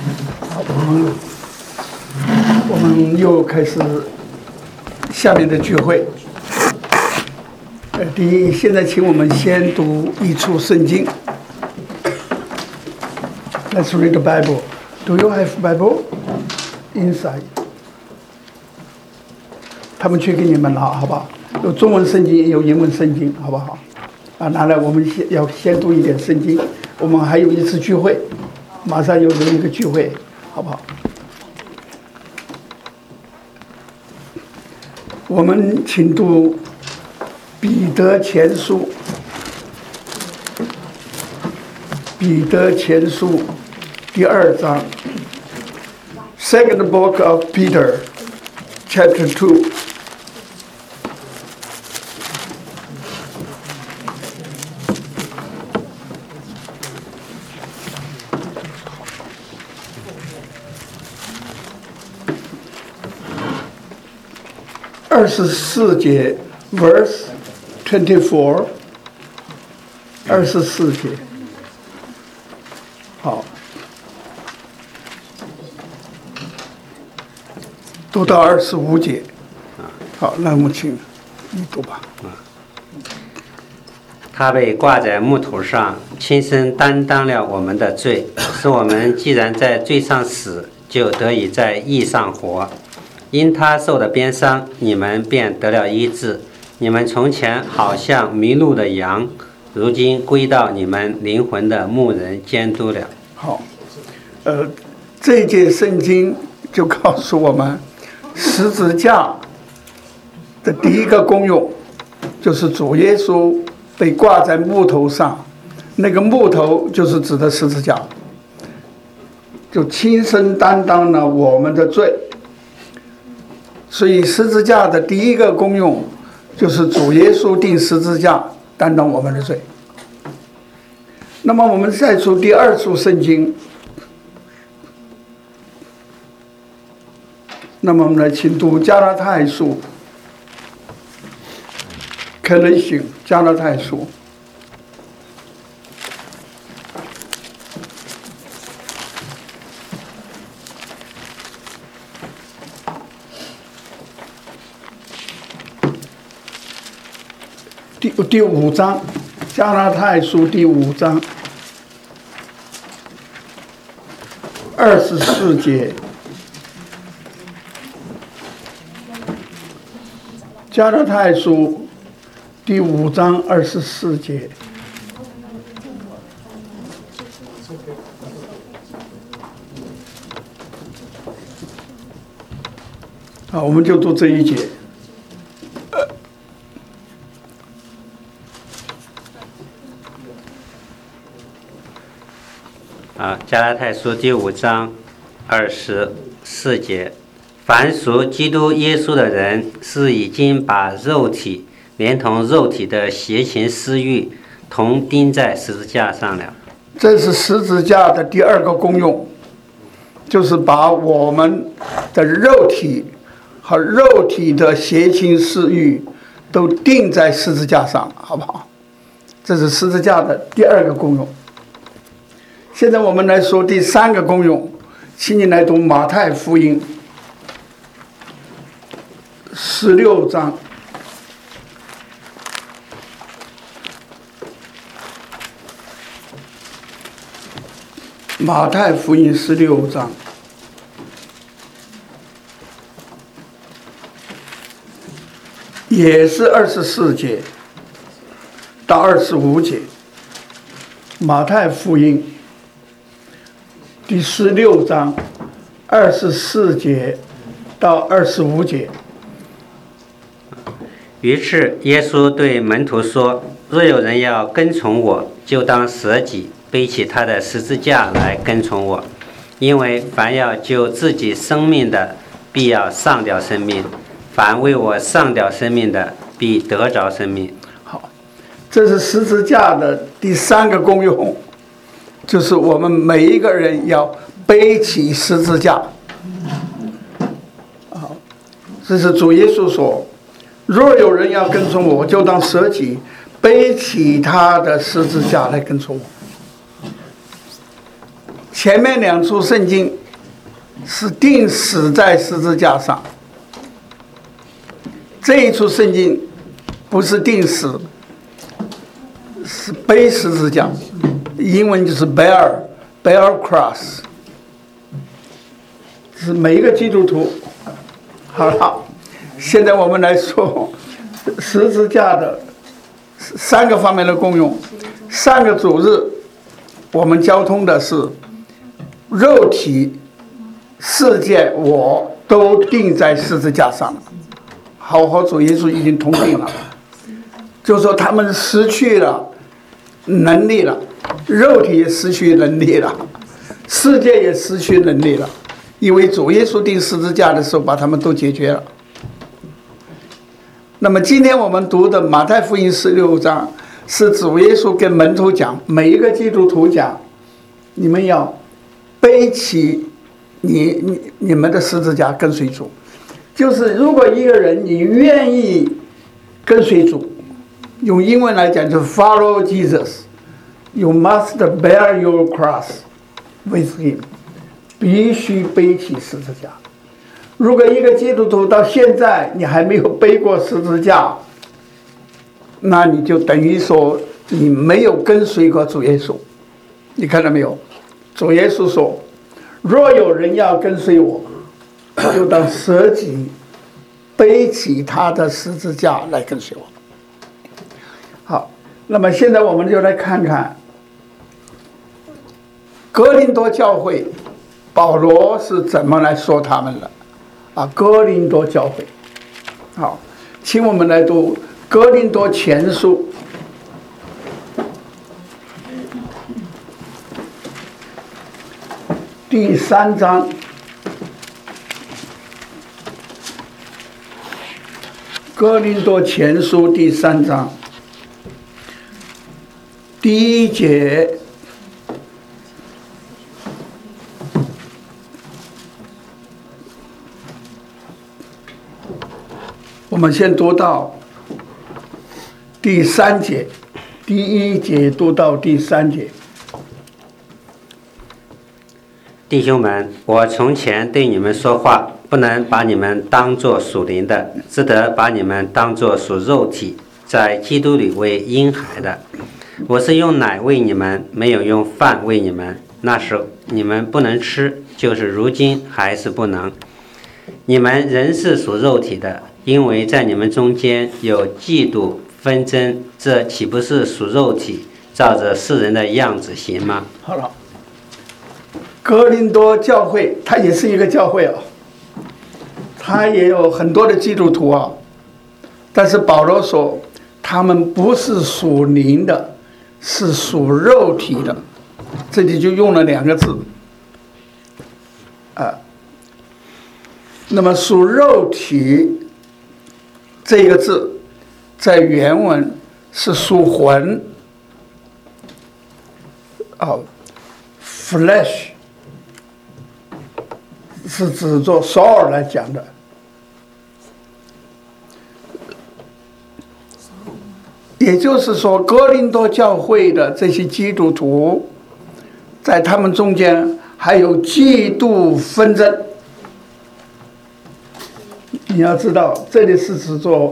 我们又开始下面的聚会。第一，现在请我们先读一处圣经。Let's read the Bible. Do you have Bible inside? 他们去给你们拿，好不好？有中文圣经，也有英文圣经，好不好？拿来，我们要先读一点圣经。我们还有一次聚会，马上又有一个聚会，好不好？我们请读彼得前书，彼得前书第2章 ，Second Book of Peter, Chapter 2。24节 ，Verse 24， 24节，好，读到25节，好，那我们请你读吧。 他被挂在木头上，亲身担当了我们的罪，使我们既然在罪上死，就得以在义上活。因他受的鞭伤，你们便得了医治。你们从前好像迷路的羊，如今归到你们灵魂的牧人监督了。 好，这一节圣经就告诉我们，十字架的第一个功用，就是主耶稣被挂在木头上，那个木头就是指的十字架，就亲身担当了我们的罪。所以十字架的第一个功用就是主耶稣钉十字架担当我们的罪。那么我们再读第2处圣经，那么我们来请读加拉太书，Galatians，加拉太书第5章，加拉太书第5章24节，加拉太书第5章24节。好，我们就读这一节。 加拉太书第5章24节，凡属基督耶稣的人，是已经把肉体连同肉体的邪情私欲同钉在十字架上了。 这是十字架的第2个功用，就是把我们的肉体和肉体的邪情私欲都钉在十字架上，好不好？这是十字架的第2个功用。现在我们来说第3个功用，请你来读马太福音16章。马太福音16章，也是24节到25节。马太福音第16章24节到25节。 于是耶稣对门徒说：若有人要跟从我，就当舍己，背起他的十字架来跟从我。因为凡要救自己生命的，必要丧掉生命；凡为我丧掉生命的，必得着生命。 好，这是十字架的第3个功用，就是我们每一个人要背起十字架。这是主耶稣说：若有人要跟从我，就当舍己，背起他的十字架来跟从我。 前面2处圣经是钉死在十字架上，这一处圣经不是钉死，是背十字架，英文就是 bear cross， 是每一个基督徒。好了，现在我们来说十字架的3个方面的功用。上个主日我们交通的是肉体、世界我都钉在十字架上了，好主耶稣已经同定了，就说他们失去了能力了，肉体也失去能力了，世界也失去能力了，因为主耶稣钉十字架的时候把他们都解决了。那么今天我们读的马太福音16章是主耶稣跟门徒讲，每一个基督徒讲，你们要背起你们的十字架跟随主。就是如果一个人你愿意跟随主，用英文来讲就是 follow Jesus， you must bear your cross with him， 必须背起十字架。如果一个基督徒到现在你还没有背过十字架，那你就等于说你没有跟随过主耶稣。你看到没有？主耶稣说，若有人要跟随我，就当舍己，背起他的十字架来跟随我。好，那么现在我们就来看看哥林多教会保罗是怎么来说他们的啊？哥林多教会，好，请我们来读哥林多前书第3章。哥林多前书第3章第1节，我们先读到第3节，第1节读到第3节。 弟兄们，我从前对你们说话，不能把你们当作属灵的，只得把你们当作属肉体，在基督里为婴孩的。我是用奶喂你们，没有用饭喂你们。那时你们不能吃，就是如今还是不能。你们仍是属肉体的，因为在你们中间有嫉妒纷争，这岂不是属肉体，照着世人的样子行吗？ 好了，哥林多教会它也是一个教会啊，它也有很多的基督徒啊，但是保罗说他们不是属灵的，是属肉体的，这里就用了2个字啊。那么属肉体这个字在原文是属魂啊 ，flesh 是指着soul来讲的。也就是说，哥林多教会的这些基督徒，在他们中间还有嫉妒纷争。你要知道，这里是指着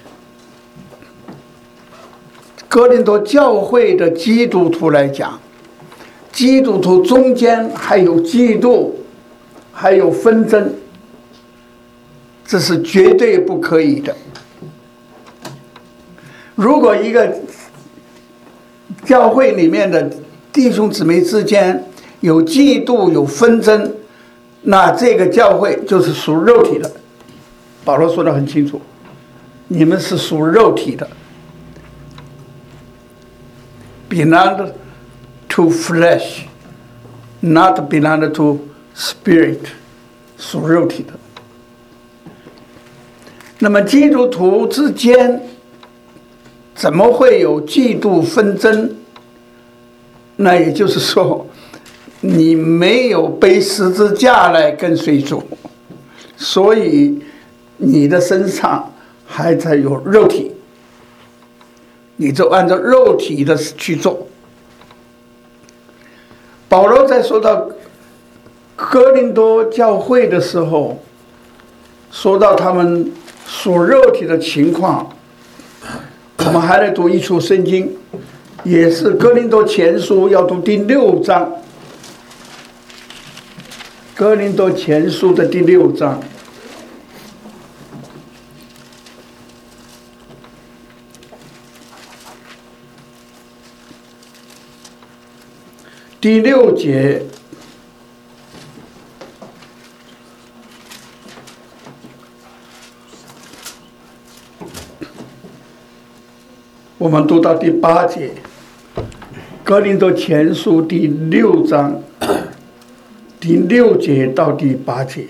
哥林多教会的基督徒来讲，基督徒中间还有嫉妒，还有纷争，这是绝对不可以的。如果一个教会里面的弟兄姊妹之间有嫉妒有纷争，那这个教会就是属肉体的。保罗说得很清楚，你们是属肉体的 belong to flesh not belong to spirit， 属肉体的。那么基督徒之间怎么会有嫉妒纷争？那也就是说，你没有背十字架来跟随主，所以你的身上还在有肉体，你就按照肉体的去做。保罗在说到哥林多教会的时候，说到他们属肉体的情况，我们还来读一处圣经，也是哥林多前书，要读第6章。哥林多前书的第6章。第6节，我们读到第8节，哥林多前书第6章第6节到第8节。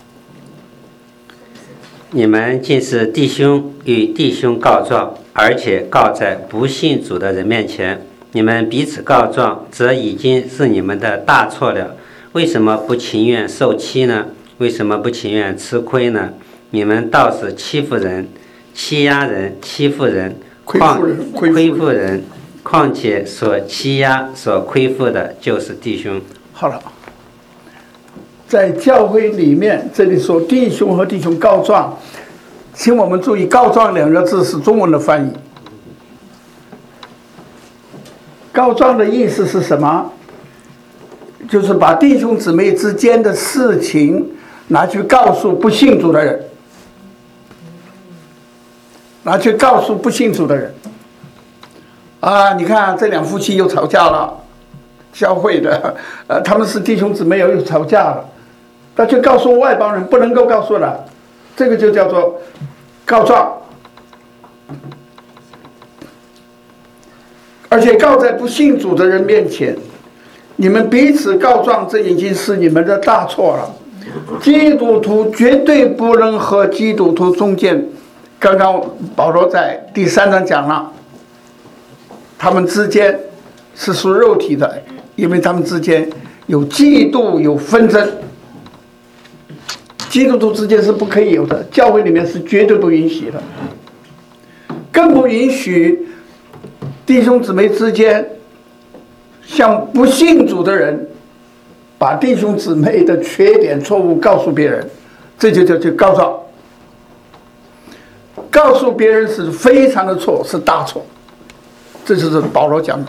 你们既是弟兄与弟兄告状，而且告在不信主的人面前，你们彼此告状，则已经是你们的大错了。为什么不情愿受欺呢？为什么不情愿吃亏呢？你们倒是欺负人、欺压人、欺负人、亏负人，况且所欺压、所亏负的就是弟兄。 好了，在教会里面，这里说弟兄和弟兄告状，请我们注意，告状2个字是中文的翻译。告状的意思是什么？就是把弟兄姊妹之间的事情拿去告诉不信主的人，拿去告诉不信主的人。啊，你看这2夫妻又吵架了，教会的，他们是弟兄姊妹又吵架了，他却告诉外邦人不能够告诉了，这个就叫做告状。而且告在不信主的人面前，你们彼此告状，这已经是你们的大错了。基督徒绝对不能和基督徒中间，刚刚保罗在第3章讲了，他们之间是属肉体的，因为他们之间有嫉妒有纷争，基督徒之间是不可以有的，教会里面是绝对不允许的，更不允许弟兄姊妹之间向不信主的人把弟兄姊妹的缺点错误告诉别人，这就叫告状。告诉别人是非常的错，是大错，这就是保罗讲的。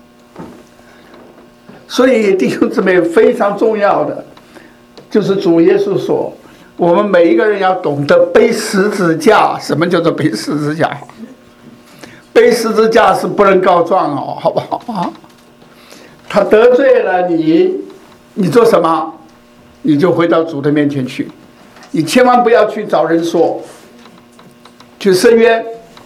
所以弟兄姊妹非常重要的就是主耶稣说，我们每一个人要懂得背十字架。什么叫做背十字架？背十字架是不能告状哦，好不好啊？他得罪了你，你做什么？你就回到主的面前去，你千万不要去找人说，去申冤。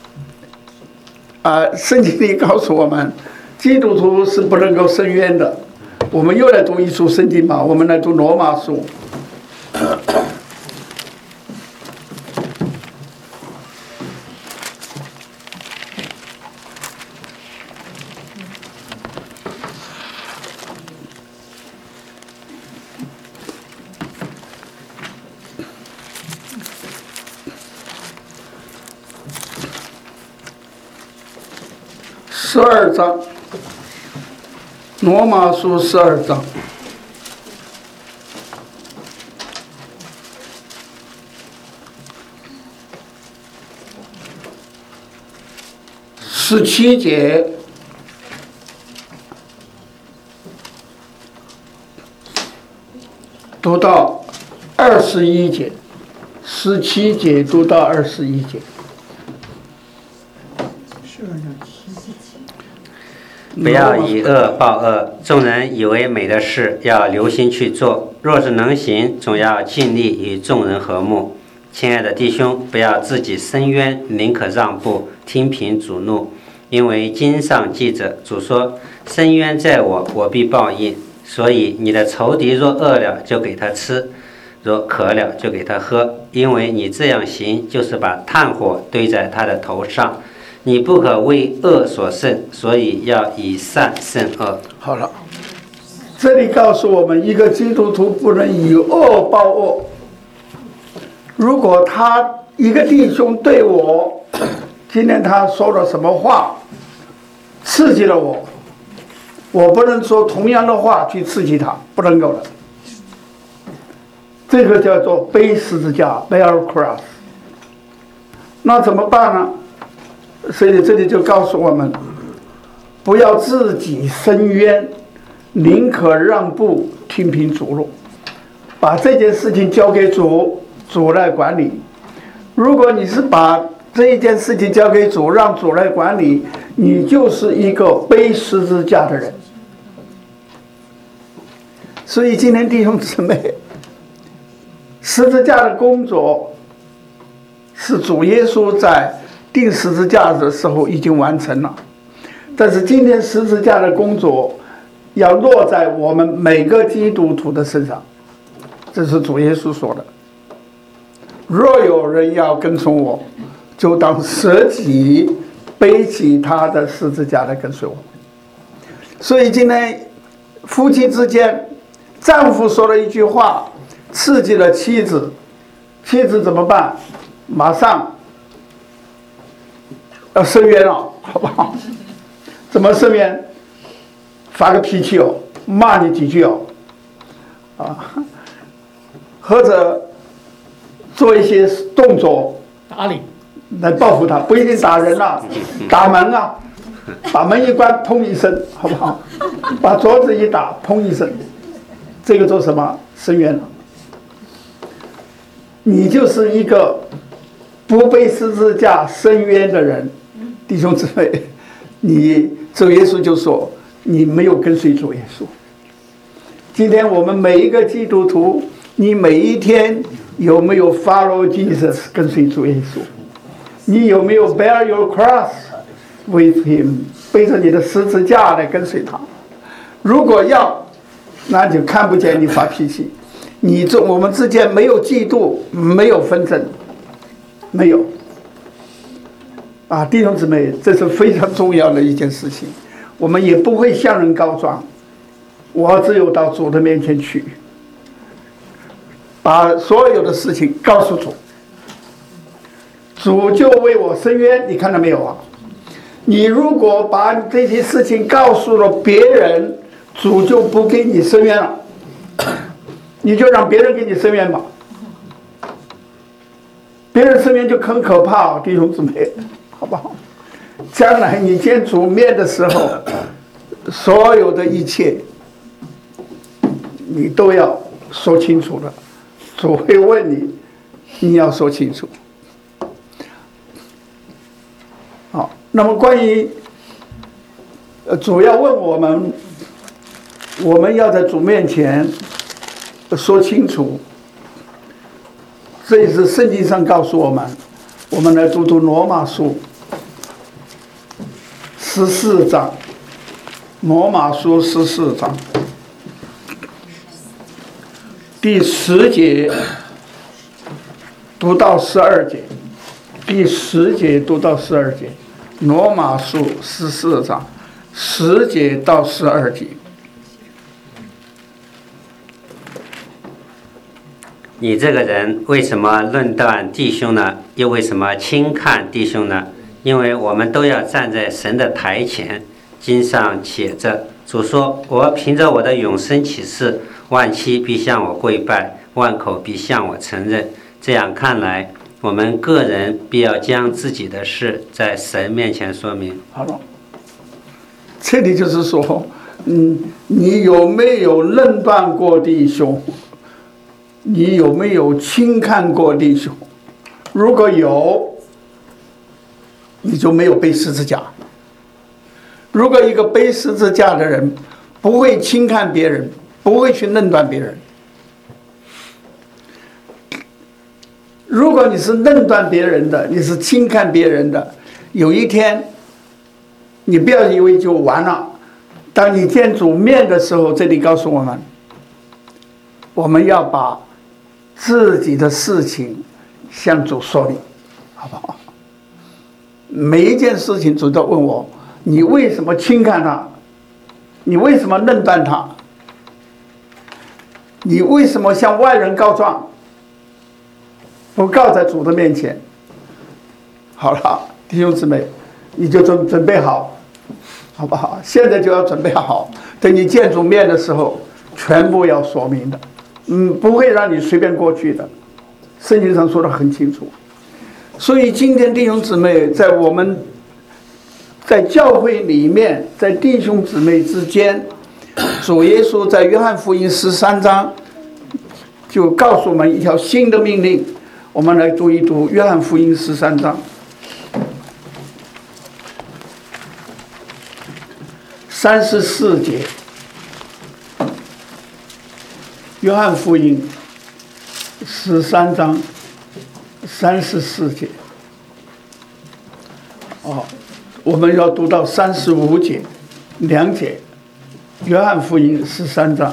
圣经里告诉我们，基督徒是不能够申冤的。我们又来读一处圣经吧，我们来读罗马书。12章，罗马书12章。17节读到21节，17节读到21节。 不要以恶报恶，众人以为美的事要留心去做，若是能行，总要尽力与众人和睦。亲爱的弟兄，不要自己申冤，宁可让步，听凭主怒。因为经上记着，主说，申冤在我，我必报应。所以你的仇敌若饿了，就给他吃，若渴了，就给他喝，因为你这样行，就是把炭火堆在他的头上。你不可为恶所胜，所以要以善胜恶。 好了，这里告诉我们，一个基督徒不能以恶报恶。如果他一个弟兄对我，今天他说了什么话，刺激了我，我不能说同样的话去刺激他，不能够的。 这个叫做背十字架 bear cross。 那怎么办呢？所以这里就告诉我们，不要自己伸冤，宁可让步，听凭主路，把这件事情交给主，主来管理。如果你是把这一件事情交给主，让主来管理，你就是一个背十字架的人。所以今天弟兄姊妹，十字架的工作是主耶稣在钉十字架的时候已经完成了，但是今天十字架的工作要落在我们每个基督徒的身上，这是主耶稣说的。若有人要跟从我，就当舍己，背起他的十字架来跟随我。所以今天夫妻之间，丈夫说了一句话，刺激了妻子，妻子怎么办？马上要申冤了，好不好？怎么申冤？发个脾气哦，骂你几句哦，或者做一些动作打你来报复他，不一定打人啊，打门啊，把门一关，砰一声，好不好？把桌子一打，砰一声，这个做什么？申冤了。你就是一个不背十字架申冤的人，弟兄姊妹，你主耶稣就说你没有跟随主耶稣。今天我们每一个基督徒，你每一天有没有 follow Jesus 跟随主耶稣？你有没有 bear your cross with him 背着你的十字架来跟随他？如果要，那就看不见你发脾气。我们之间没有嫉妒，没有纷争，没有。弟兄姊妹，这是非常重要的一件事情。我们也不会向人告状，我只有到主的面前去，把所有的事情告诉主，主就为我伸冤。你看到没有啊？你如果把这些事情告诉了别人，主就不给你伸冤了，你就让别人给你伸冤吧。别人伸冤就很可怕，弟兄姊妹，好不好？将来你见主面的时候，所有的一切你都要说清楚了，主会问你，你要说清楚。好，那么关于主要问我们，我们要在主面前说清楚。这也是圣经上告诉我们，我们来读罗马书14章，罗马书14章第10节读到12节，第10节读到12节，罗马书14章10节到12节。 你这个人为什么论断弟兄呢？又为什么轻看弟兄呢？因为我们都要站在神的台前。经上写着，主说，我凭着我的永生启示，万膝必向我跪拜，万口必向我承认。这样看来，我们个人必要将自己的事在神面前说明。 好了，这里就是说，你有没有论断过弟兄？你有没有轻看过弟兄？如果有，你就没有背十字架。如果一个背十字架的人不会轻看别人，不会去论断别人，如果你是论断别人的，你是轻看别人的，有一天你不要以为就完了。当你见主面的时候，这里告诉我们，我们要把自己的事情向主说明，好不好？每一件事情主都问我，你为什么轻看他？你为什么论断他？你为什么向外人告状，不告在主的面前？好了，弟兄姊妹，你就准备好，好不好？现在就要准备好，等你见主面的时候，全部要说明的， 不会让你随便过去的。圣经上说得很清楚。所以今天弟兄姊妹，在我们在教会里面，在弟兄姊妹之间，主耶稣在约翰福音13章就告诉我们一条新的命令。我们来读一读约翰福音13章34节。约翰福音13章34节。我们要读到35节，2节。约翰福音13章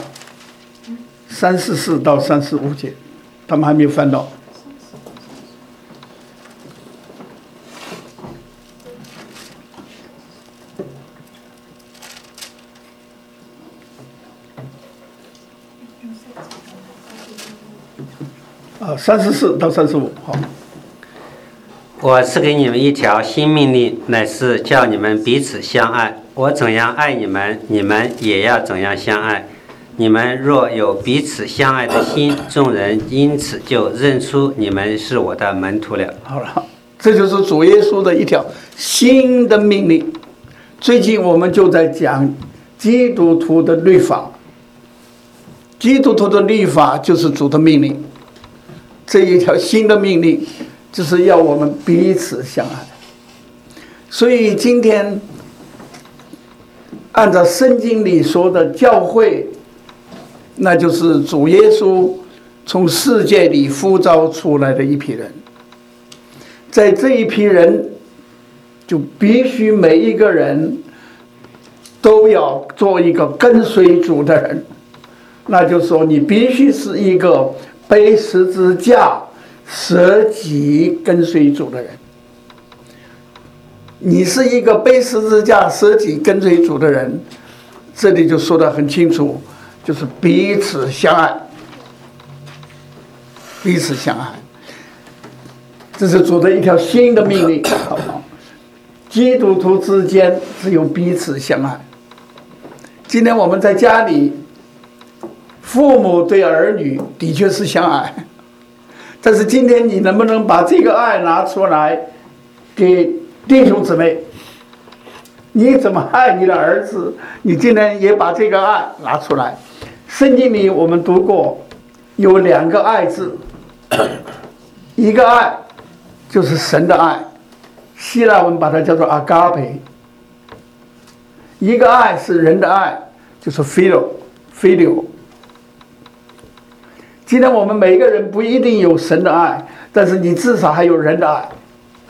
34到35节，他们还没有翻到。34到35，好。 我赐给你们一条新命令，乃是叫你们彼此相爱。我怎样爱你们，你们也要怎样相爱。你们若有彼此相爱的心，众人因此就认出你们是我的门徒了。 好了，这就是主耶稣的一条新的命令。最近我们就在讲基督徒的律法，基督徒的律法就是主的命令。这一条新的命令就是要我们彼此相爱。所以今天按照圣经里说的教会，那就是主耶稣从世界里呼召出来的一批人。在这一批人，就必须每一个人都要做一个跟随主的人。那就是说，你必须是一个背十字架舍己跟随主的人。你是一个背十字架舍己跟随主的人，这里就说得很清楚，就是彼此相爱，彼此相爱，这是主的一条新的命令，好不好？基督徒之间只有彼此相爱。今天我们在家里，父母对儿女的确是相爱，但是今天你能不能把这个爱拿出来给弟兄姊妹？你怎么爱你的儿子，你今天也把这个爱拿出来。圣经里我们读过有2个爱字，一个爱就是神的爱，希腊文把它叫做阿嘎培；一个爱是人的爱，就是 phileo。今天我们每个人不一定有神的爱，但是你至少还有人的爱。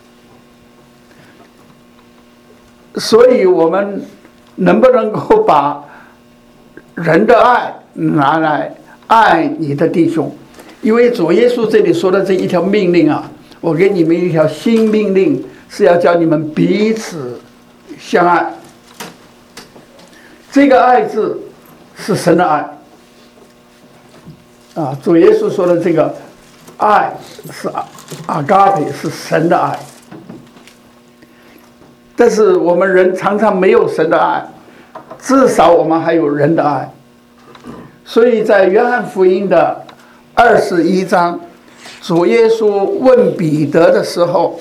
所以我们能不能够把人的爱拿来爱你的弟兄？因为主耶稣这里说的这一条命令啊，我给你们一条新命令，是要叫你们彼此相爱。这个爱字是神的爱啊，主耶稣说的这个爱是阿嘎培，是神的爱。但是我们人常常没有神的爱，至少我们还有人的爱。所以在约翰福音的21章，主耶稣问彼得的时候，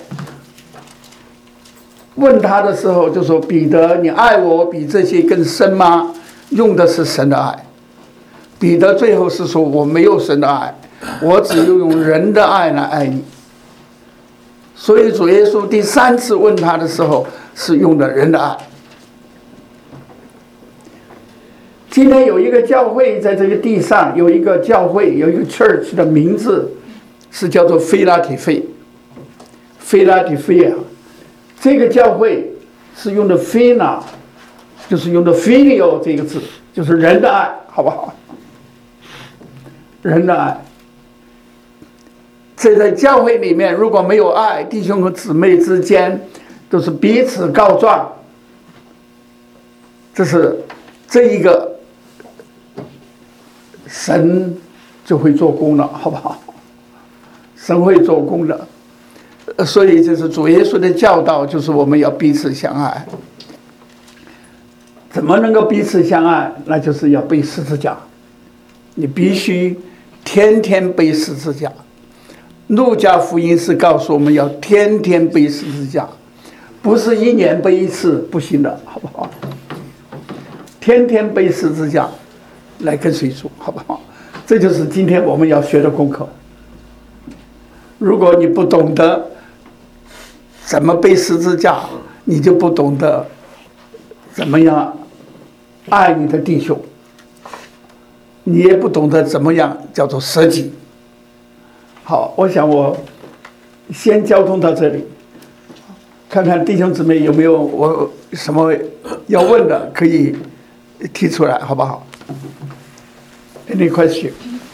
问他的时候就说：“彼得，你爱我比这些更深吗？”用的是神的爱。彼得最后是说：“我没有神的爱，我只有用人的爱来爱你。”所以主耶稣第3次问他的时候，是用的人的爱。今天有一个教会在这个地上，有一个教会，有一个 church 的名字是叫做菲拉提菲 （Philadelphia）。这个教会是用的 phina， 就是用的 phileo 这个字，就是人的爱，好不好？人的爱。这在教会里面，如果没有爱，弟兄和姊妹之间都是彼此告状，这一个神就会做工了，好不好？神会做工的。所以这是主耶稣的教导，就是我们要彼此相爱。怎么能够彼此相爱？那就是要背十字架，你必须天天背十字架。路加福音是告诉我们要天天背十字架，不是1年背一次不行的，好不好？天天背十字架来跟随主，好不好？这就是今天我们要学的功课。如果你不懂得怎么背十字架，你就不懂得怎么样爱你的弟兄，你也不懂得怎么样叫做舍己。好，我想我先交通到这里，看看弟兄姊妹有没有我什么要问的，可以提出来，好不好？Any question？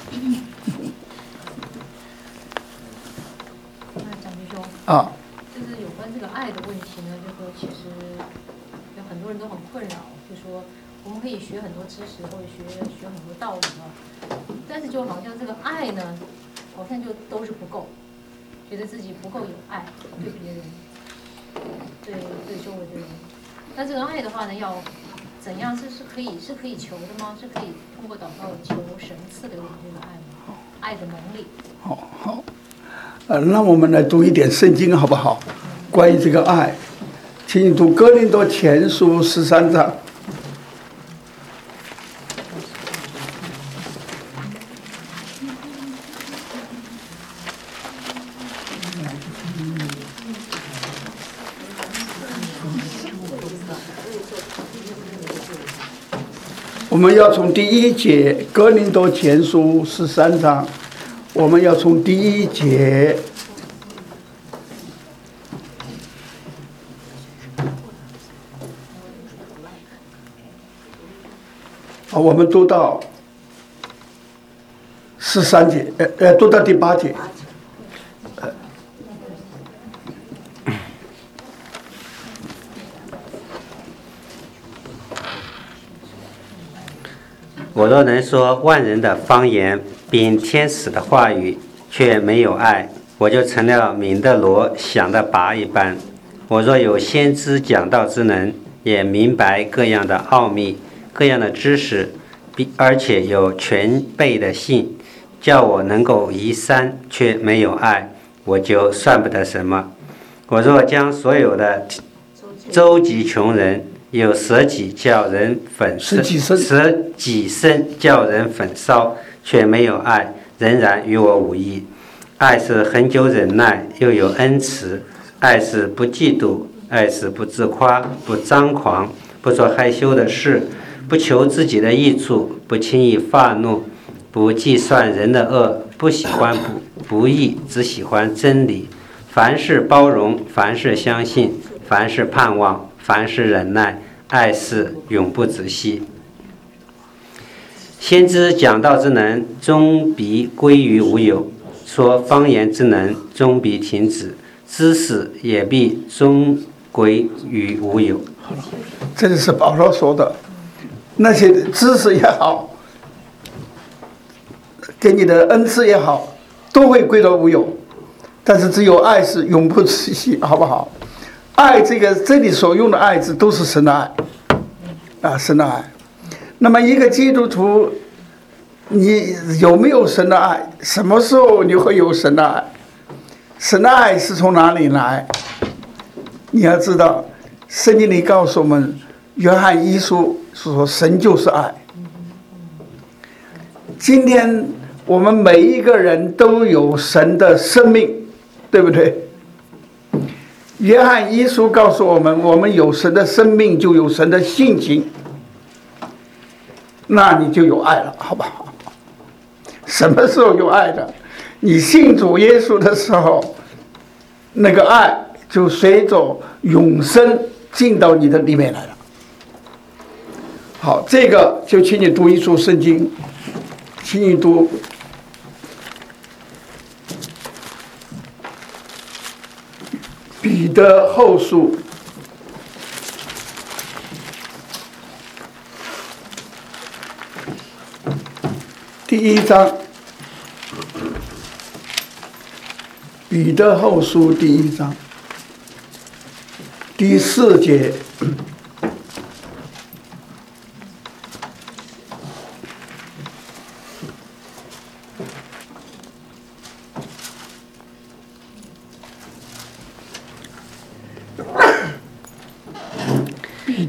蒋弟兄啊， 就是有关这个爱的问题呢，就说其实有很多人都很困扰，就说我们可以学很多知识或者学很多道理啊，但是就好像这个爱呢，好像就都是不够，觉得自己不够有爱，对别人，对周围的人。那这个爱的话呢，要怎样是可以求的吗？是可以通过祷告求神赐给我们这个爱吗？爱的能力。 好，那我们来读一点圣经好不好？关于这个爱，请你读哥林多前书13章。我们要从第1节，哥林多前书13章，我们要从第1节我们读到13节，读到第8节。 我若能说万人的方言，并天使的话语，却没有爱，我就成了鸣的锣，响的钹一般。我若有先知讲道之能，也明白各样的奥秘，各样的知识，而且有全备的信，叫我能够移山，却没有爱，我就算不得什么。我若将所有的周济穷人，有舍己叫人粉舍己身叫人粉烧，却没有爱，仍然与我无益。爱是恒久忍耐，又有恩慈；爱是不嫉妒，爱是不自夸，不张狂，不做害羞的事，不求自己的益处，不轻易发怒，不计算人的恶，不喜欢不义，只喜欢真理。凡事包容，凡事相信，凡事盼望，凡事忍耐，爱是永不止息。先知讲道之能，终必归于无有；说方言之能，终必停止；知识也必终归于无有。 这就是保罗说的，那些知识也好，给你的恩赐也好，都会归到无有。但是只有爱是永不止息，好不好？爱这里所用的爱字都是神的爱，啊，神的爱。那么一个基督徒，你有没有神的爱？什么时候你会有神的爱？神的爱是从哪里来？你要知道，圣经里告诉我们，约翰一书说神就是爱。今天我们每一个人都有神的生命，对不对？约翰一书告诉我们，我们有神的生命，就有神的性情，那你就有爱了，好不好？什么时候有爱的？你信主耶稣的时候，那个爱就随着永生进到你的里面来了。好，这个就请你读一处圣经，请你读彼得后书第1章，彼得后书第1章第4节。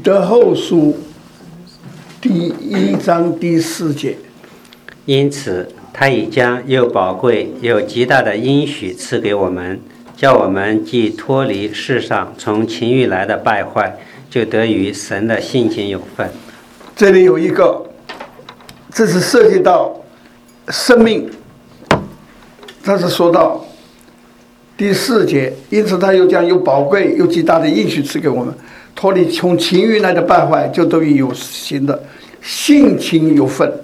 得后书第1章第4节。 因此，他已将又宝贵又极大的应许赐给我们，叫我们既脱离世上从情欲来的败坏，就得与神的性情有份。 这里有一个，这是涉及到生命，他是说到第4节，因此他又将又宝贵又极大的应许赐给我们，脱离从情欲来的败坏，就得与有形的性情有份。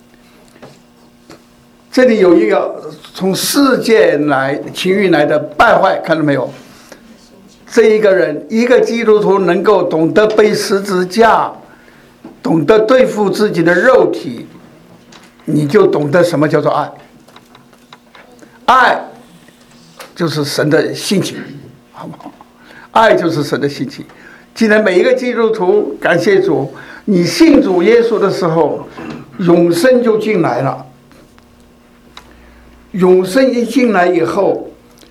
这里有一个从世界来情欲来的败坏，看到没有？这一个人，一个基督徒能够懂得背十字架，懂得对付自己的肉体，你就懂得什么叫做爱。爱就是神的性情，好不好？爱就是神的性情。既然每一个基督徒，感谢主，你信主耶稣的时候，永生就进来了。永生一进来以后，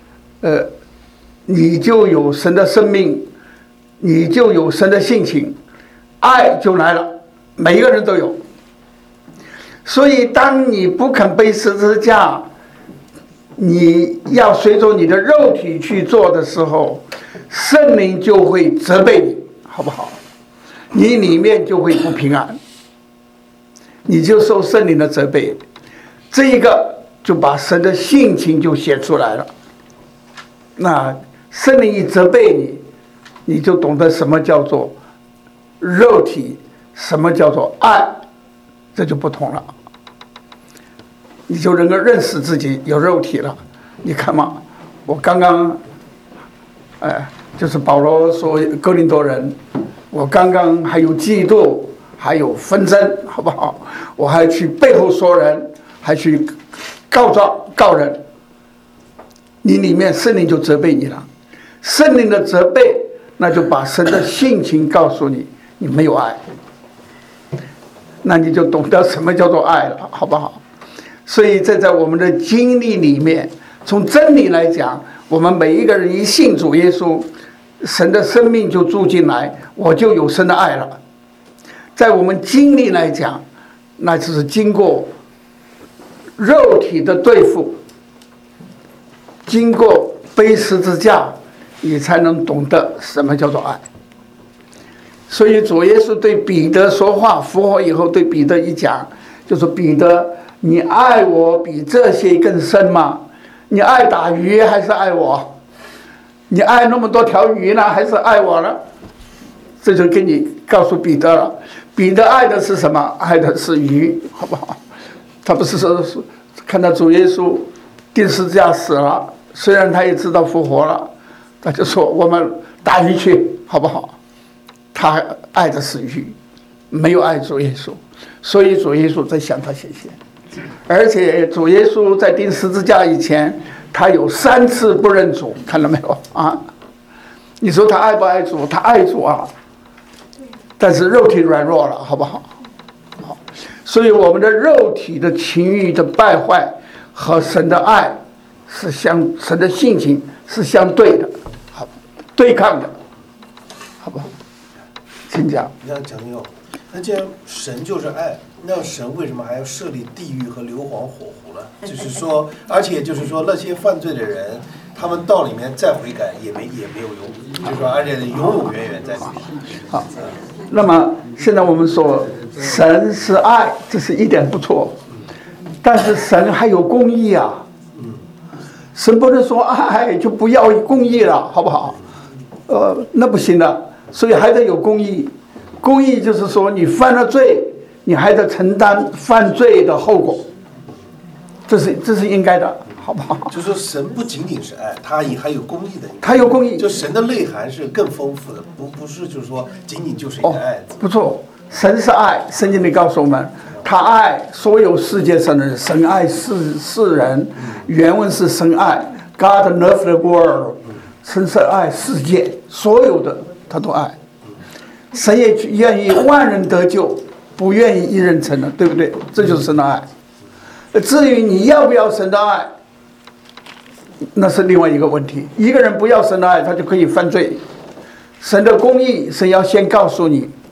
你就有神的生命，你就有神的性情，爱就来了，每一个人都有。所以当你不肯背十字架，你要随着你的肉体去做的时候，圣灵就会责备你，好不好？你里面就会不平安，你就受圣灵的责备。这一个就把神的性情就显出来了。那圣灵一责备你，你就懂得什么叫做肉体，什么叫做爱，这就不同了。你就能够认识自己有肉体了。你看嘛，我刚刚，就是保罗说哥林多人，我刚刚还有嫉妒，还有纷争，好不好？我还去背后说人，还去告人。你里面圣灵就责备你了，圣灵的责备，那就把神的性情告诉你，你没有爱，那你就懂得什么叫做爱了，好不好？所以这在我们的经历里面，从真理来讲，我们每一个人一信主耶稣，神的生命就住进来，我就有神的爱了。在我们经历来讲，那就是经过肉体的对付，经过背十字架，你才能懂得什么叫做爱。所以主耶稣对彼得说话，复活以后对彼得一讲，就说彼得，你爱我比这些更深吗？你爱打鱼还是爱我？你爱那么多条鱼呢，还是爱我呢？这就给你告诉彼得了。彼得爱的是什么？爱的是鱼，好不好？他不是说看到主耶稣钉十字架死了，虽然他也知道复活了，他就说我们打鱼去，好不好？他爱的是鱼，没有爱主耶稣，所以主耶稣在向他显现。而且主耶稣在钉十字架以前，他有3次不认主，看到没有啊？你说他爱不爱主？他爱主啊，但是肉体软弱了，好不好？好，所以我们的肉体的情欲的败坏和神的爱是神的性情是相对的，好，对抗的，好不好？请讲。 你看蒋经友，那既然神就是爱，那神为什么还要设立地狱和硫磺火湖呢？就是说，而且就是说，那些犯罪的人，他们到里面再悔改也没有用，就是说，而且永永远远在里面。 好，那么现在我们说神是爱，这是一点不错，但是神还有公义啊。神不能说爱就不要公义了，好不好？那不行的，所以还得有公义。公义就是说，你犯了罪，你还得承担犯罪的后果，这是应该的，好不好？ 就是说，神不仅仅是爱，他也还有公义的。 他有公义， 就神的内涵是更丰富的，不是就是说仅仅就是一个爱字。 不错，神是爱，圣经里告诉我们，他爱所有世界上的人，神爱世人。原文是神爱 ，God loved the world， 神是爱世界，所有的他都爱。神也愿意万人得救，不愿意一人成了，对不对？这就是神的爱。至于你要不要神的爱，那是另外一个问题。一个人不要神的爱，他就可以犯罪。神的公义，神要先告诉你，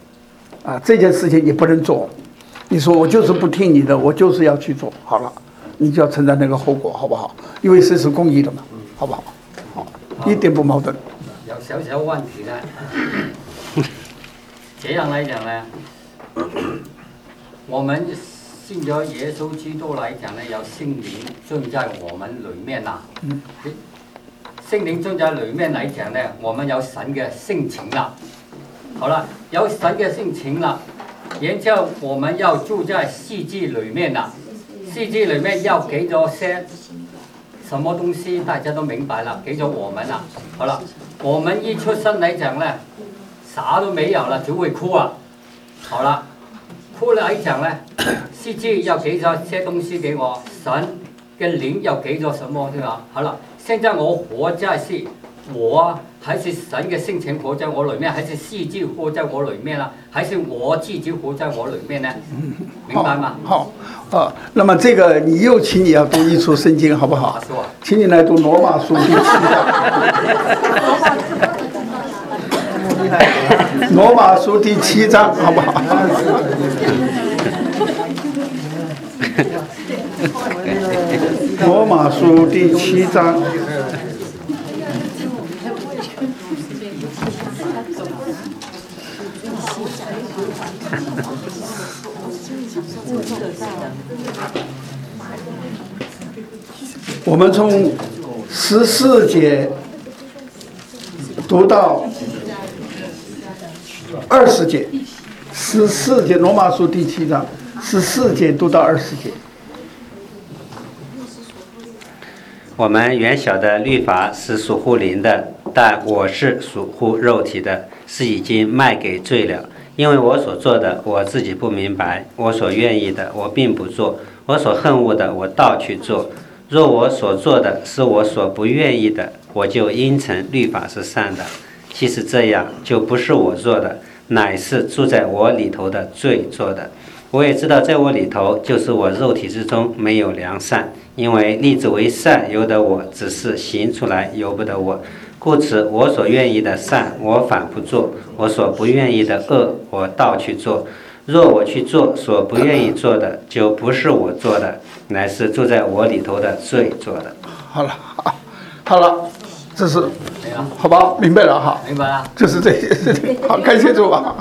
这件事情你不能做。你说我就是不听你的，我就是要去做，好了，你就要承担那个后果，好不好？因为神是公义的嘛，好不好？好，一点不矛盾。 有少少問題啦。這樣來講呢，我們信咗耶穌基督來講呢，有聖靈進在我們裡面啦。聖靈進在裡面來講呢，我們有神嘅性情啦。好了，有神嘅性情啦，然之後我們要住在四肢裡面啦。四肢裡面要給咗些什麼東西，大家都明白了，給咗我們啦。好了，我們一出生來講呢，啥都沒有了，只會哭啊。好了，哭來講呢，四肢要給咗些東西給我，神嘅靈要給咗什麼對吧？好了，現在我活在是我還是神嘅性情活在我裡面，還是四肢活在我裡面啦？還是我自己活在我裡面呢？明白嗎？ 好，那麼這個你又請你要讀一處聖經，好不好？ 是吧？ 請你來讀羅馬書第7章。羅馬書第7章，好不好？羅馬書第7章。我們從14節讀到20節，14節羅馬書第7章14節讀到20節。 我們原曉得律法是屬乎靈的，但我是屬乎肉體的，是已經賣給罪了。因為我所做的，我自己不明白；我所願意的，我並不做；我所恨惡的，我倒去做。若我所做的是我所不願意的，我就應承律法是善的。其實這樣，就不是我做的，乃是住在我裡頭的罪做的。我也知道在我裡頭，就是我肉體之中沒有良善，因為立志為善由得我，只是行出來由不得我。故此我所願意的善我反不做，我所不願意的惡我倒去做。若我去做所不願意做的，就不是我做的，乃是住在我裡頭的罪做的。 好了，好了，這是好吧？明白了哈。 明白了。 就是這些事情。好，感謝主吧。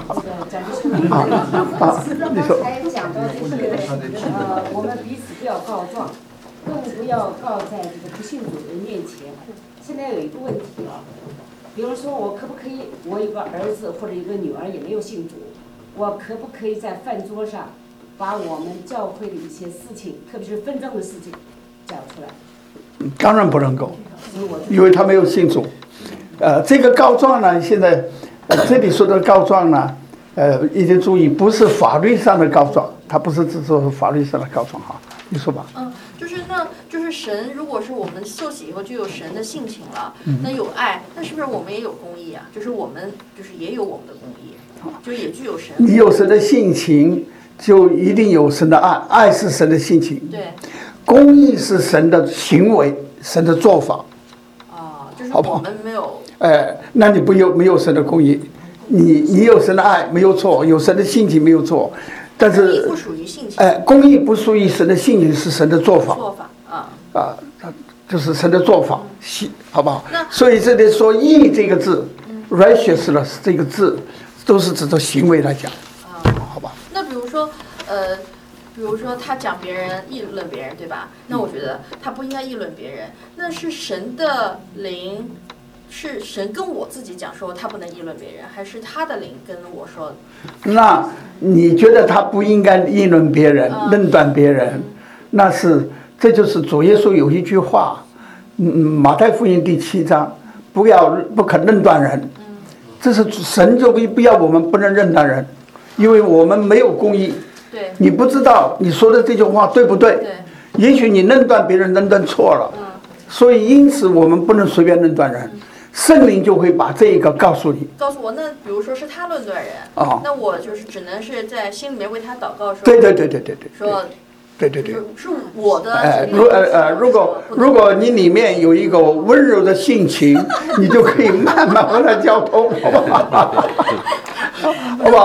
你說。 講到我們彼此不要告狀，更不要告在這個不信主的人面前。現在有一個問題啊，比如說我可不可以，我有個兒子或者一個女兒也沒有信主，我可不可以在飯桌上把我們教會的一些事情，特別是紛爭的事情講出來？ 當然不能夠，因為他沒有信主。這個告狀呢，現在這裡說的告狀呢，一定注意，不是法律上的告狀，它不是指說法律上的告狀哈。你說吧。 就是神，如果是我們受洗以後就有神的性情了，那有愛，那是不是我們也有公義啊？就是我們就是也有我們的公義，就也具有神。 你有神的性情，就一定有神的愛，愛是神的性情。 對。公義是神的行為，神的做法。 就是我們沒有。 那你沒有神的公義，你有神的愛沒有錯，有神的性情沒有錯，但是。 公義不屬於性情。 公義不屬於神的性情，是神的做法。 做法就是神的做法，好不好？所以這裡說義這個字，righteousness 這個字，都是指着行為來講，好吧？ 那比如說他講別人議論別人，對吧？那我覺得他不應該議論別人，那是神的靈，是神跟我自己講說他不能議論別人，還是他的靈跟我說？ 那你覺得他不應該議論別人、論斷別人，那是。這就是主耶穌有一句話，馬太福音第7章，不可論斷人。這是神就不要我們不能論斷人，因為我們沒有公義。 對。 你不知道你說的這句話對不對？對。也許你論斷別人論斷錯了。所以因此我們不能隨便論斷人，聖靈就會把這一個告訴你。 告訴我，那比如說是他論斷人，那我就是只能是在心裡面為他禱告說。 對。 說。 對， 是我的。 如果你裡面有一個溫柔的性情，你就可以慢慢和他交通，好不好？好不好？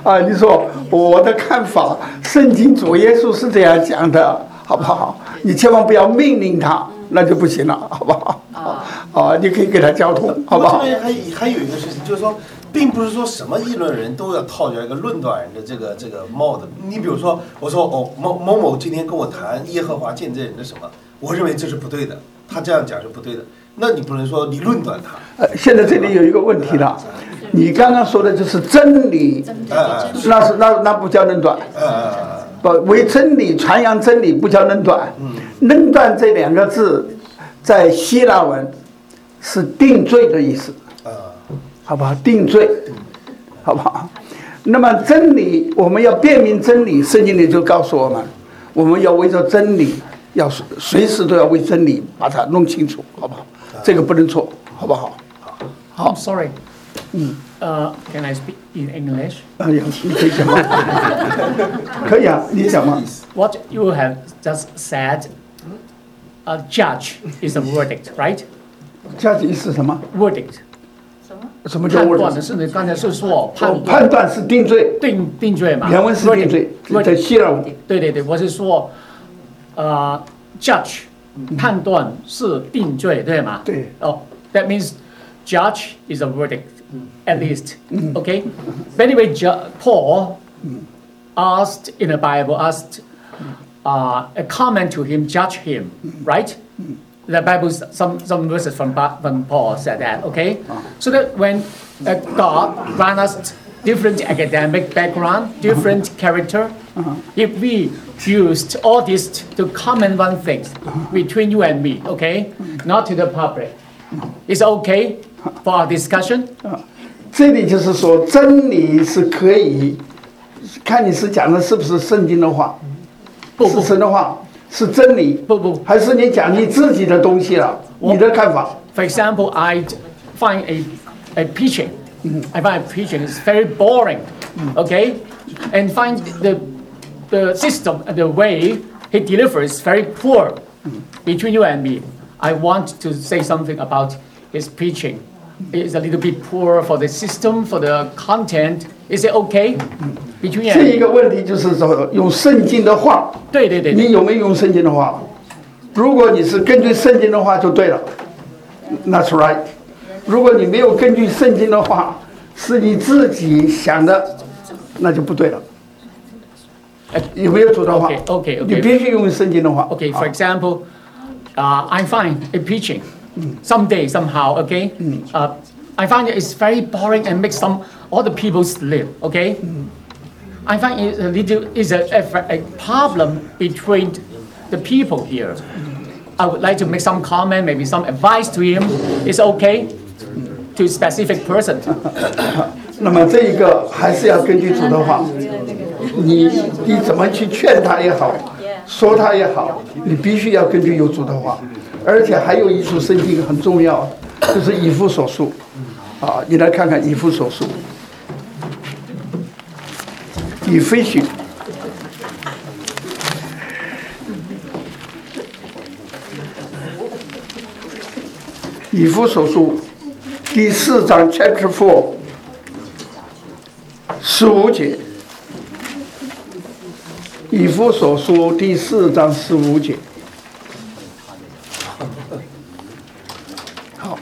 啊，你说我的看法，圣经主耶稣是这样讲的，好不好？你千万不要命令他，那就不行了，好不好？啊，你可以给他交通，好不好？ 这边还有一个事情，就是说，并不是说什么议论人都要套着一个论断人的这个帽子。你比如说，我说某某今天跟我谈耶和华见证人的什么，我认为这是不对的，他这样讲是不对的，那你不能说你论断他。 现在这里有一个问题了，你刚刚说的就是真理，那不叫论断。不为真理传扬真理不叫论断。论断这2个字在希腊文是定罪的意思，好不好？定罪，好不好？那么真理，我们要辨明真理，圣经里就告诉我们要为着真理，要随时都要为真理把它弄清楚，好不好？这个不能错，好不好？好。 I'm sorry. Can I speak in English? 你可以讲吗？可以啊，你讲吗 What you have just said, a judge is a verdict, right? judge 是什么 Verdict. 什么叫判断 verdict？ 的是你刚才是说判断是定罪， 定罪嘛？ 原文是定罪，在希腊文。 对，我是说，judge 判断是定罪，对吗？ 对。 That means judge is a verdict, at least. Okay. But anyway, Paul asked in the Bible, a comment to him, judge him, right? The Bible, some verses from Paul said that, okay? So that when God grant us different academic background, different character, if we used all this to comment one thing between you and me, okay? Not to the public. It's okay for our discussion? 这里就是说，真理是可以看你是讲的是不是圣经的话，是神的话，是真理， 不， 还是你讲你自己的东西了，你的看法。 For example, I find a preaching. I find preaching is very boring, okay, and find the system, the way he delivers very poor. Between you and me, I want to say something about his preaching. It's a little bit poor for the system, for the content. Is it okay? Between you and 这一个问题就是说，用圣经的话， 对， 你有没有用圣经的话？如果你是根据圣经的话，就对了 ，That's right。如果你没有根据圣经的话，是你自己想的，那就不对了。有没有主的话 Okay. 你必须用圣经的话。 Okay, for example, I find a preaching someday, somehow, okay? I find it's very boring and makes all the people sleep, okay? I find it's a problem between the people here. I would like to make some comment, maybe some advice to him. It's okay to specific person. 那么这一个还是要根据主的话，你怎么去劝他也好，说他也好，你必须要根据有主的话，而且还有一处圣经很重要，就是以弗所书，你来看看以弗所书，以弗所。以弗所书第4章 Chapter 4 15节，以弗所书第4章15节。好，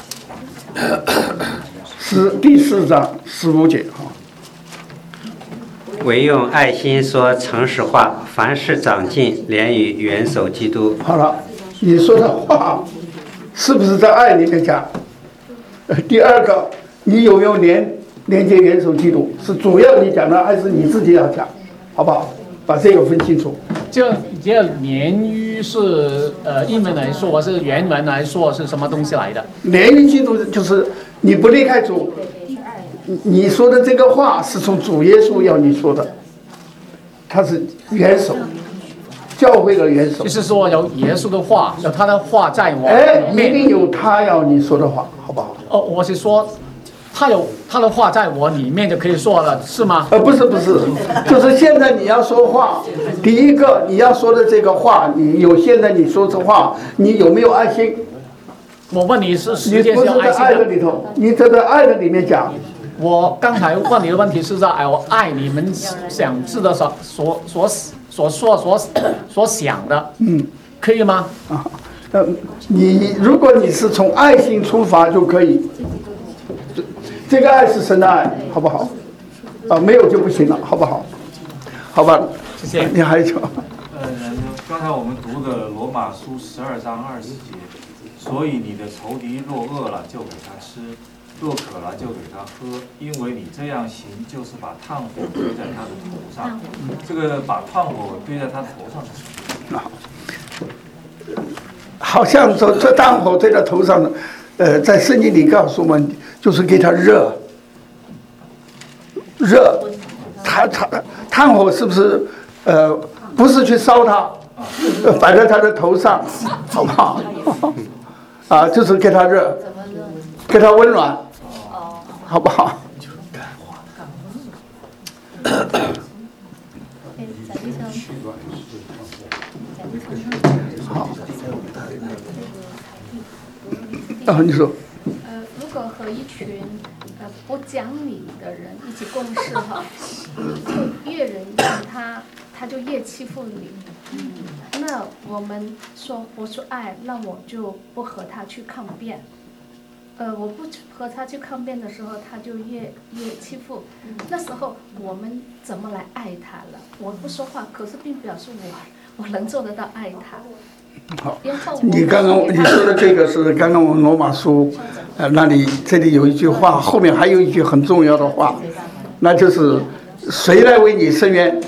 第4章15节。 唯用爱心说诚实话，凡事长进，连于元首基督。 好了，你说的话是不是在爱里面讲？第二个，你有没有连接元首基督？是主要你讲的，还是你自己要讲？好不好？把这个分清楚。 这连于是英文来说，是原文来说是什么东西来的？ 连于基督就是你不离开主，你说的这个话是从主耶稣要你说的，他是元首。教会的元首， 就是说有耶稣的话，有他的话在我里面， 一定有他要你说的话，好不好？ 我是说，他有他的话在我里面就可以说了，是吗？ 不是，就是现在你要说话，第一个你要说的这个话，现在你说这话，你有没有爱心？ 我问你是你不是在爱的里头，你在爱的里面讲， 我刚才问你的问题是在我爱你们想知道所想的，可以吗？ 如果你是从爱心出发就可以，这个爱是神的爱，好不好？没有就不行了，好不好？好吧， 谢谢。 你还有？ 刚才我们读的罗马书12章20节，所以你的仇敌若饿了，就给他吃；若渴了，就给他喝，因为你这样行，就是把炭火堆在他的头上。这个把炭火堆在他头上是什么？好像说这炭火堆在头上，在圣经里告诉我们，就是给他热。炭火是不是不是去烧它，摆在他的头上，好不好？就是给他热，给他温暖，好不好？好，你说。 如果和一群不讲理的人一起共事哈，就越忍让他就越欺负你。那我们说我说爱，那我就不和他去抗辩。我不和他去抗辩的时候，他就越欺负。那时候我们怎么来爱他了？我不说话，可是并表示我能做得到爱他。 好，你刚刚你说的这个是刚刚我们罗马书，那里这里有一句话，后面还有一句很重要的话，那就是谁来为你伸冤？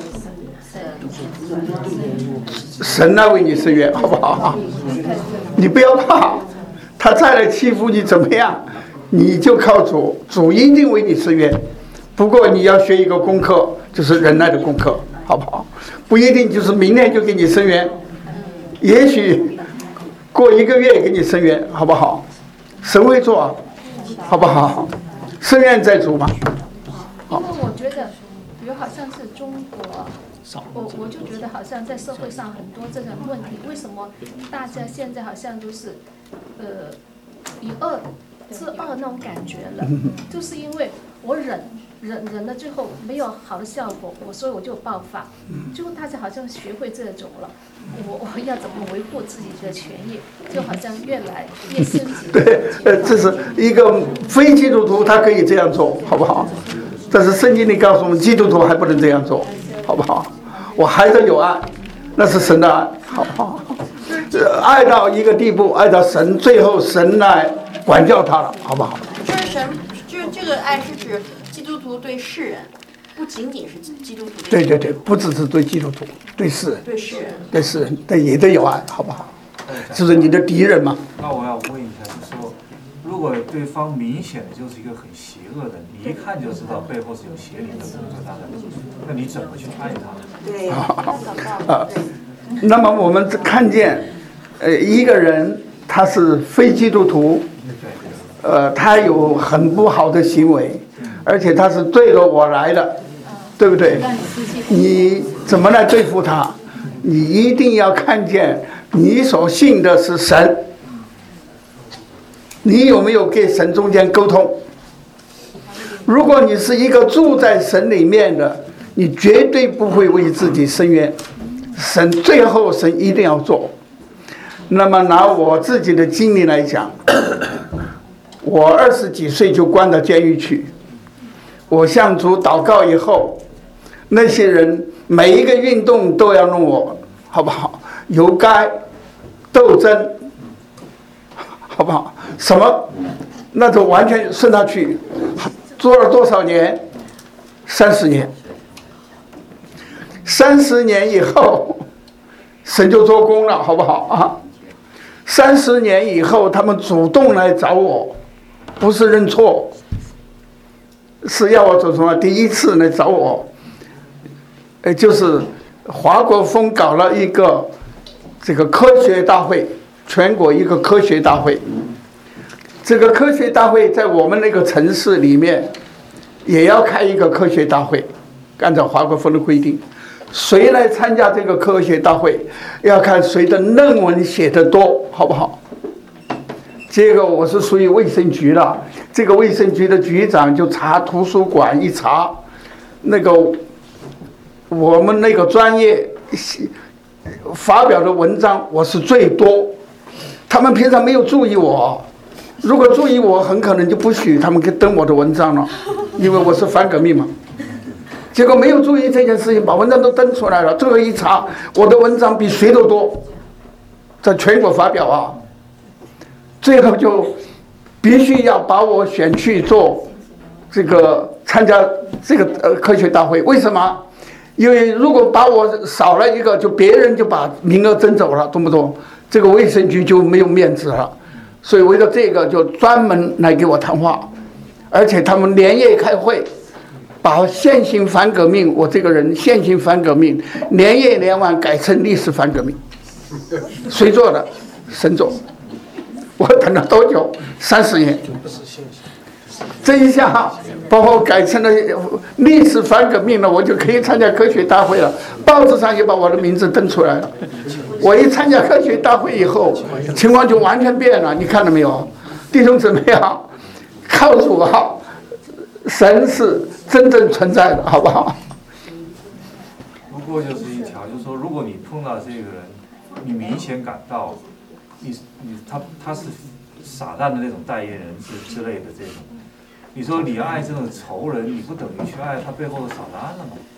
神来为你伸冤，好不好？你不要怕，他再来欺负你怎么样？你就靠主，主一定为你伸冤。不过你要学一个功课，就是忍耐的功课，好不好？不一定就是明天就给你伸冤。也许过1个月给你伸冤，好不好？神会做，好不好？伸冤在主嘛。 因为我觉得，比如好像是中国，我就觉得好像在社会上很多这种问题，为什么大家现在好像都是以恶制恶那种感觉了？就是因为我忍了，最后没有好的效果，所以我就爆发。最后大家好像学会这种了，我要怎么维护自己的权益，就好像越来越升级。 对，这是一个非基督徒他可以这样做，好不好？但是圣经里告诉我们，基督徒还不能这样做，好不好？我还是有爱，那是神的爱，好不好？爱到一个地步，爱到神，最后神来管教他了，好不好？ 就是神，就是这个爱是指基督徒对世人，不仅仅是基督徒对世人。 对，不只是对基督徒，对世人， 对世人， 对世人，但也得有爱，好不好？就是你的敌人嘛。 那我要问一下，就是说，如果对方明显的就是一个很邪恶的，你一看就知道背后是有邪灵的工作在那里，那你怎么去爱他？ 对， 那么我们看见，一个人他是非基督徒，他有很不好的行为，而且他是对着我来的，对不对？你怎么来对付他？你一定要看见你所信的是神，你有没有跟神中间沟通？如果你是一个住在神里面的，你绝对不会为自己伸冤，神最后神一定要做。那么拿我自己的经历来讲，我20几岁就关到监狱去，我向主祷告以后，那些人每一个运动都要弄我，好不好？游街、斗争，好不好？什么，那就完全顺他去。做了多少年？30年。30年以后，神就做工了，好不好啊？30年以后，他们主动来找我，不是认错，是要我做什么？第一次来找我，就是华国锋搞了一个这个科学大会，全国一个科学大会。这个科学大会在我们那个城市里面也要开一个科学大会，按照华国锋的规定，谁来参加这个科学大会，要看谁的论文写得多，好不好？ 这个我是属于卫生局的，这个卫生局的局长就查图书馆，一查那个我们那个专业发表的文章我是最多，他们平常没有注意我，如果注意我很可能就不许他们登我的文章了，因为我是反革命嘛。结果没有注意这件事情，把文章都登出来了，最后一查我的文章比谁都多，在全国发表啊，最后就必须要把我选去做这个参加这个科学大会。为什么？因为如果把我少了一个，就别人就把名额争走了，懂不懂？这个卫生局就没有面子了。所以为了这个，就专门来给我谈话，而且他们连夜开会，把现行反革命，我这个人现行反革命连夜连晚改成历史反革命。谁做的？神做。我等了多久？30年。这一下把我改成了历史反革命了，我就可以参加科学大会了。报纸上也把我的名字登出来了。我一参加科学大会以后，情况就完全变了。你看到没有，弟兄姊妹啊，告诉我，神是真正存在的，好不好？ 不过就是一条，就是说，如果你碰到这个人，你明显感到他是撒旦的那种代言人之类的这种。你说你爱这种仇人，你不等于去爱他背后的撒旦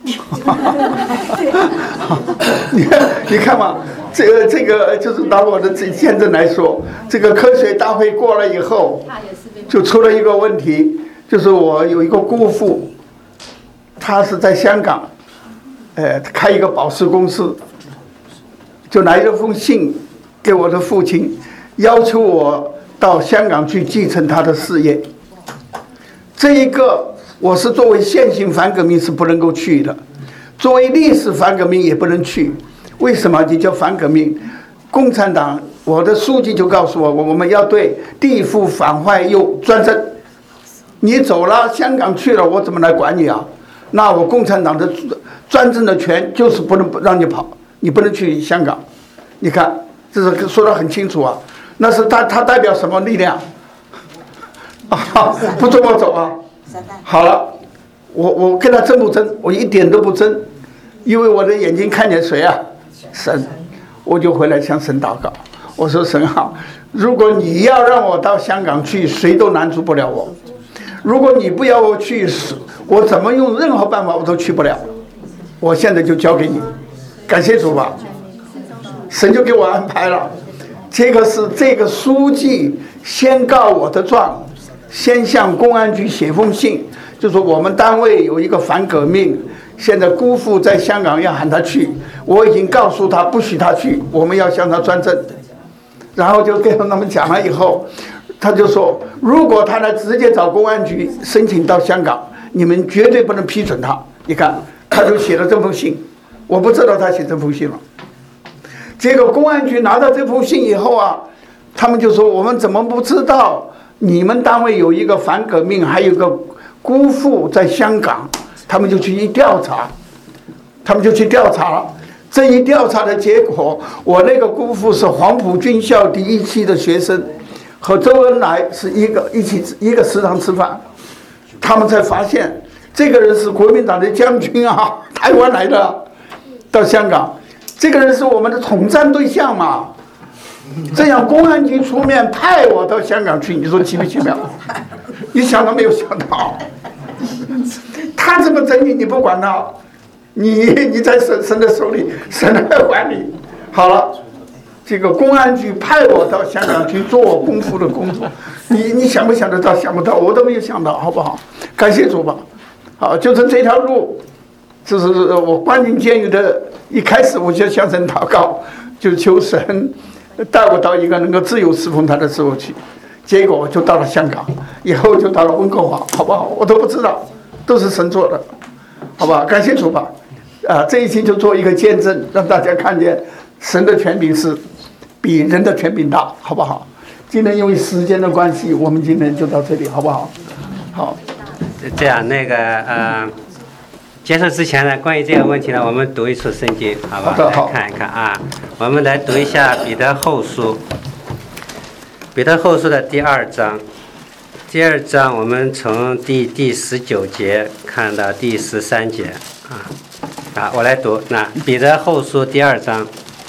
了吗？ 你看嘛，这个就是拿我的见证来说，这个科学大会过了以后，就出了一个问题，就是我有一个姑父，他是在香港，开一个宝石公司，就来了封信给我的父亲，要求我到香港去继承他的事业。这一个我是作为现行反革命是不能够去的，作为历史反革命也不能去。为什么？你叫反革命？共产党，我的书记就告诉我，我们要对地富反坏右专政。你走了，香港去了，我怎么来管你啊？那我共产党的专政的权就是不能让你跑，你不能去香港。你看，这是说得很清楚啊。那是他代表什么力量？不准我走啊！好了，我跟他争不争？我一点都不争，因为我的眼睛看见谁啊？神，我就回来向神祷告。我说神好，如果你要让我到香港去，谁都拦阻不了我；如果你不要我去，我怎么用任何办法我都去不了。我现在就交给你，感谢主吧。神就给我安排了，这个书记先告我的状。先向公安局写封信，就说我们单位有一个反革命，现在姑父在香港要喊他去，我已经告诉他不许他去，我们要向他专政。然后就跟他们讲了以后，他就说，如果他来直接找公安局申请到香港，你们绝对不能批准他。你看，他就写了这封信，我不知道他写这封信了。结果公安局拿到这封信以后啊，他们就说我们怎么不知道？你们单位有一个反革命，还有一个姑父在香港，他们就去调查，了。这一调查的结果，我那个姑父是黄埔军校第1期的学生，和周恩来是一个食堂吃饭，他们才发现这个人是国民党的将军啊，台湾来的，到香港，这个人是我们的统战对象嘛。这样公安局出面派我到香港去，你说奇不奇妙？你想都没有想到，他这么整你不管他，你在神的手里，神来管你。好了，这个公安局派我到香港去做我功夫的工作，你想不想得到？想不到，我都没有想到，好不好？感谢主吧。好，就是这条路，就是我关进监狱的一开始，我就向神祷告，就求神带我到一个能够自由侍奉他的时候去，结果就到了香港，以后就到了温哥华，好不好？我都不知道，都是神做的，好吧？感谢主吧。这一期就做一个见证，让大家看见神的权柄是比人的权柄大，好不好？今天因为时间的关系，我们今天就到这里，好不好？好。 这样结束之前呢，关于这个问题呢，我们读一处圣经，好吧？来看一看啊。我们来读一下彼得后书， 彼得后书的第2章，我们从第19节看到第13节我来读。那彼得后书第2章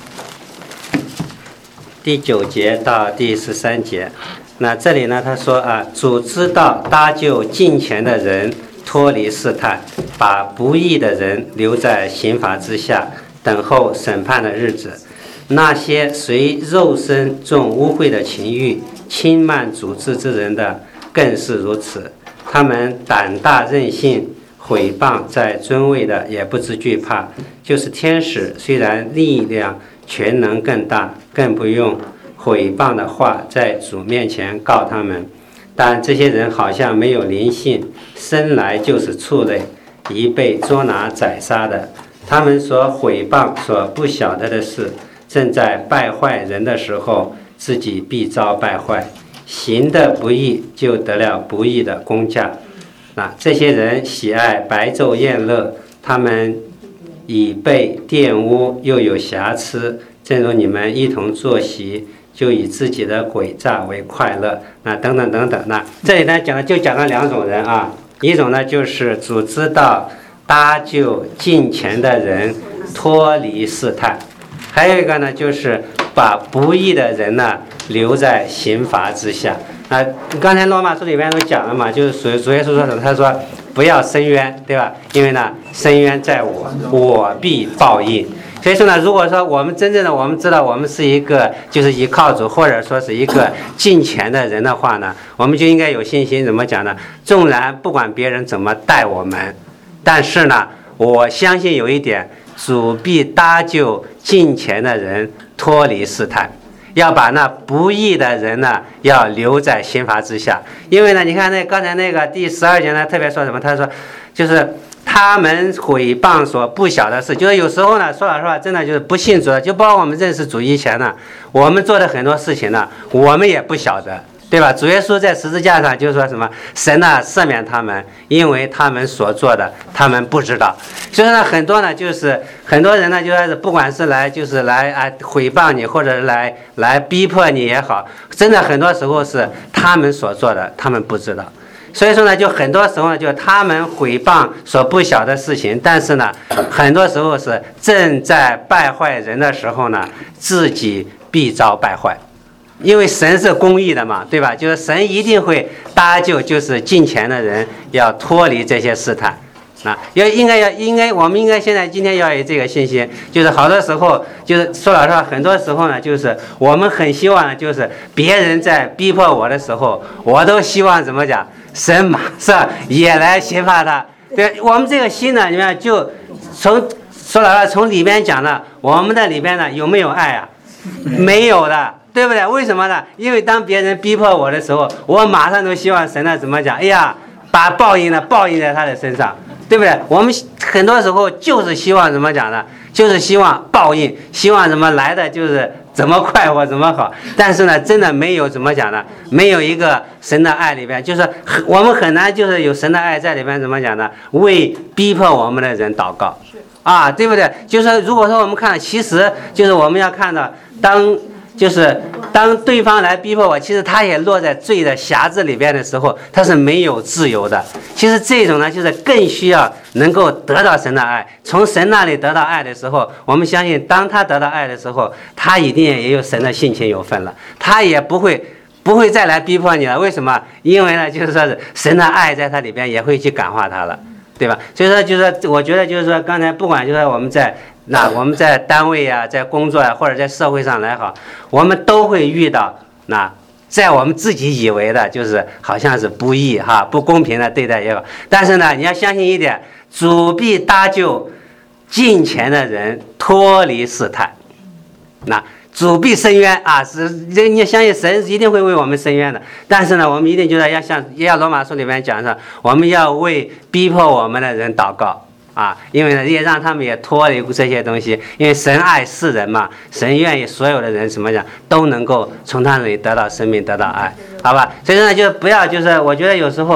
第9节到第13节，那这里呢他说主知道搭救敬虔的人脱离试探，把不义的人留在刑罚之下，等候审判的日子。那些随肉身重污秽的情欲轻慢主治之人的更是如此，他们胆大任性，毁谤在尊位的也不知惧怕，就是天使虽然力量权能更大，更不用毁谤的话在主面前告他们。但这些人好像没有灵性，生来就是畜类，已被捉拿宰杀的。他们所毁谤所不晓得的事，正在败坏人的时候，自己必遭败坏，行的不义就得了不义的工价。这些人喜爱白昼宴乐，他们已被玷污，又有瑕疵，正如你们一同坐席，就以自己的诡诈为快乐。等等等等。这里呢讲了2种人一种呢就是主知道搭救敬虔的人脱离试探，还有一个呢就是把不义的人呢留在刑罚之下。刚才罗马书里面都讲了嘛，就是主耶稣说什么？他说不要伸冤，对吧？因为呢伸冤在我，我必报应。所以说呢，如果说我们真正的我们知道我们是一个就是依靠主或者说是一个敬虔的人的话呢，我们就应该有信心。怎么讲呢？纵然不管别人怎么待我们，但是呢我相信有一点，主必搭救敬虔的人脱离试探，要把那不义的人呢要留在刑罚之下。因为呢你看刚才那个第12节呢特别说什么？他说就是他们毁谤所不晓的事，就是有时候呢说老实话真的就是不信主的，就包括我们认识主以前呢，我们做的很多事情呢我们也不晓得，对吧？主耶稣在十字架上就说什么？神呢赦免他们，因为他们所做的他们不知道。所以呢很多呢就是很多人呢就是不管是来毁谤你，或者来逼迫你也好，真的很多时候是他们所做的他们不知道。所以说呢就很多时候呢就他们毁谤所不晓的事情，但是呢很多时候是正在败坏人的时候呢自己必遭败坏。因为神是公义的嘛，对吧？就是神一定会搭救就是敬虔的人，要脱离这些试探。我们应该现在今天要有这个信心，就是好多时候就是说老实话，很多时候呢就是我们很希望就是别人在逼迫我的时候，我都希望怎么讲，神马上也来刑罚他。对，我们这个心呢，你看就说老实话，从里面讲呢，我们的里面呢有没有爱啊？没有的。对不对？为什么呢？因为当别人逼迫我的时候，我马上都希望神呢怎么讲？哎呀，把报应在他的身上，对不对？我们很多时候就是希望怎么讲呢？就是希望报应，希望怎么来的就是怎么快活怎么好。但是呢，真的没有怎么讲呢？没有一个神的爱里边，就是我们很难就是有神的爱在里边，怎么讲呢？为逼迫我们的人祷告对不对？就是如果说我们看，其实就是我们要看到当对方来逼迫我，其实他也落在罪的匣子里边的时候，他是没有自由的。其实这种呢，就是更需要能够得到神的爱，从神那里得到爱的时候，我们相信当他得到爱的时候，他一定也有神的性情有份了，他也不会再来逼迫你了。为什么？因为呢就是说是神的爱在他里边也会去感化他了，对吧？所以说就是说我觉得就是说刚才不管就是说我们在单位啊，在工作啊，或者在社会上来好，我们都会遇到在我们自己以为的就是好像是不义不公平的对待也好，但是呢你要相信一点，主必搭救敬虔的人脱离试探，主必伸冤你相信神一定会为我们伸冤的。但是呢我们一定就是要罗马书里面讲的，我们要为逼迫我们的人祷告因为呢也让他们也脱离这些东西，因为神爱世人嘛，神愿意所有的人怎么讲都能够从他那里得到生命，得到爱，好吧？所以呢就不要就是我觉得有时候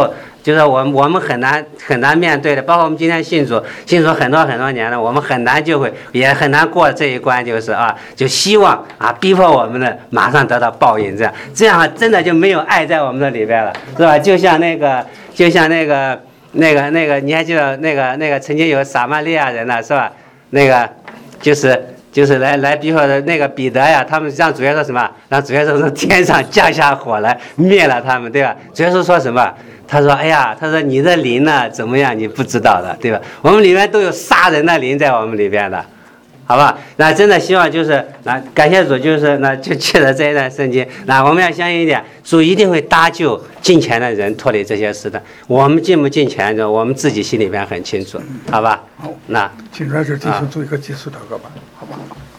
就是我们很难面对的，包括我们今天信主很多年了，我们也很难过这一关，就是就希望逼迫我们的马上得到报应，这样真的就没有爱在我们的里边了，是吧？就像那个，你还记得那个曾经有撒玛利亚人呢，是吧？那个就是来逼迫的那个彼得呀，他们让主耶稣什么？让主耶稣从天上降下火来灭了他们，对吧？主耶稣说什么？他说：“哎呀，他说你的灵呢怎么样？你不知道的，对吧？我们里面都有杀人的灵在我们里边的，好吧？那真的希望就是感谢主，就是就借着这一段圣经，我们要相信一点，主一定会搭救敬虔的人脱离这些事的。我们敬不敬虔，我们自己心里边很清楚，好吧？ 好，请在这继续做一个结束祷告吧，好吧？